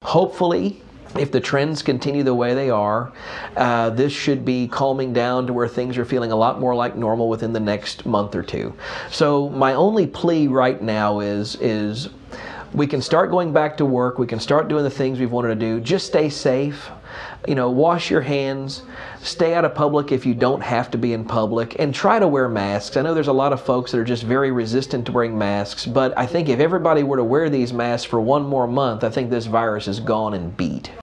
Hopefully, if the trends continue the way they are, this should be calming down to where things are feeling a lot more like normal within the next month or two. So my only plea right now is we can start going back to work. We can start doing the things we've wanted to do. Just stay safe. Wash your hands. Stay out of public if you don't have to be in public, and try to wear masks. I know there's a lot of folks that are just very resistant to wearing masks, but I think if everybody were to wear these masks for one more month, I think this virus is gone and beat.